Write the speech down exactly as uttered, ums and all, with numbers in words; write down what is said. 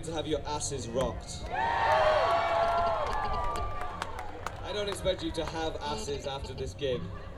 you to have your asses rocked. I don't expect you to have asses after this gig.